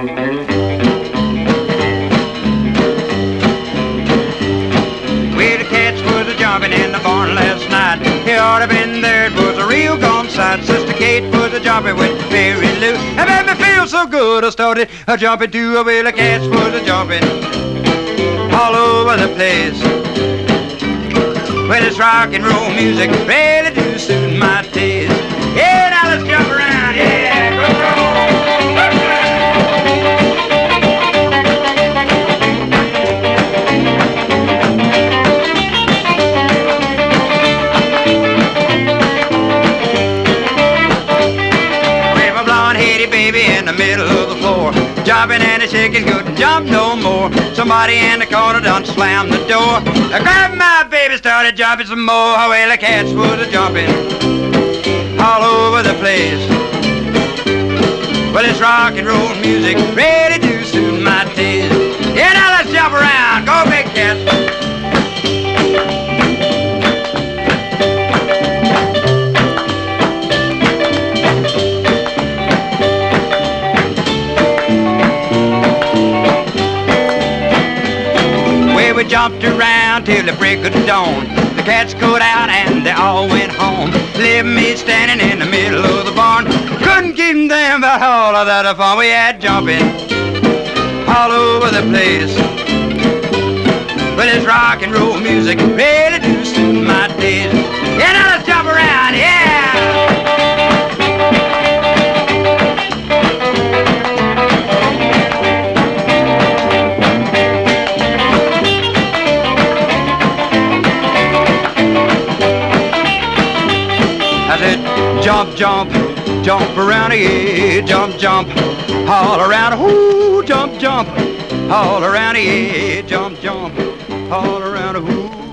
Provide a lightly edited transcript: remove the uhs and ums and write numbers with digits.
Well, the cats was a-jumping in the barn last night. He ought to been there, it was a real gone sight. Sister Kate was a-jumping with Mary Lou. It made me feel so good, I started a-jumping too. Well, the cats was a-jumping all over the place. Well, it's rock and roll music, really do suit my taste. Yeah, now let's jump around, yeah, go. With my blonde-headed baby in the middle of the floor, jumping and the chicken couldn't jump no more. Somebody in the corner done slammed the door. I grabbed my baby, started jumping some more. Well, the cats was a-jumping all over the place. Well, it's rock and roll music, really do suit my taste. Yeah, now let's jump around, go big cats. We jumped around till the break of dawn. The cats got out and they all went home. Left me standing in the middle of the barn. Couldn't keep them about all of that fun we had jumping all over the place. Well, it's rock and roll music, really do suit my taste. Yeah, now let's jump around, yeah! I said, jump, jump, jump around here, jump, jump, all around, whoo, jump, jump, all around here, jump, jump, all around, whoo.